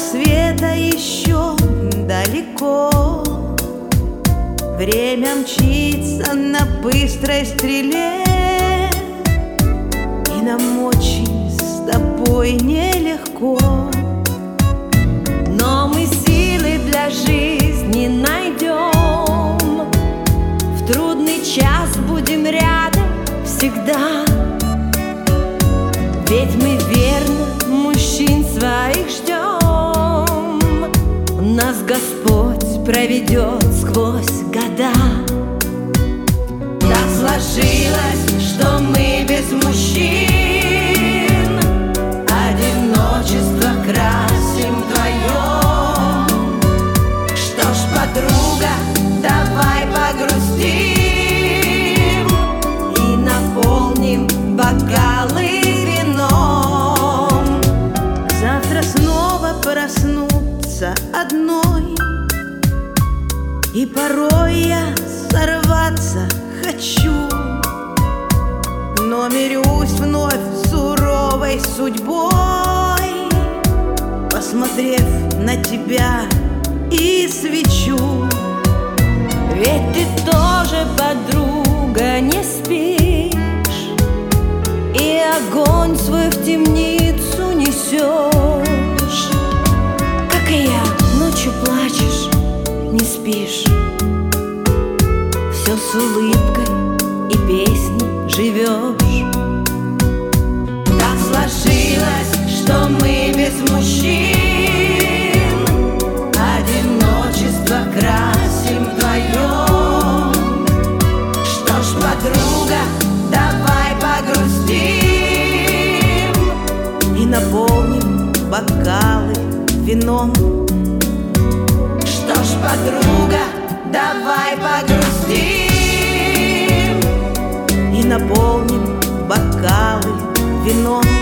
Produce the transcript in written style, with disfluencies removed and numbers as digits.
рассвета еще далеко. Время мчится на быстрой стреле, и нам очень с тобой нелегко. Но мы силы для жизни найдем, в трудный час будем рядом всегда. Ведь мы верно мужчин своих ждем, нас Господь проведет сквозь года. Так сложилось, что мы без мужчин одиночество красим вдвоем. Что ж, подруга, давай погрустим и наполним бокалы вином. Завтра снова проснуться одной, и порой я сорваться хочу, но мирюсь вновь суровой судьбой, посмотрев на тебя и свечу. Ведь ты тоже, подруга, не спишь, и огонь свой в темницу несешь. Как и я, ночью плачешь, не спишь, все с улыбкой и песней живешь. Так сложилось, что мы без мужчин одиночество красим вдвоем. Что ж, подруга, давай погрустим и наполним бокалы вином. Что ж, подруга, давай погрустим и наполним бокалы вином.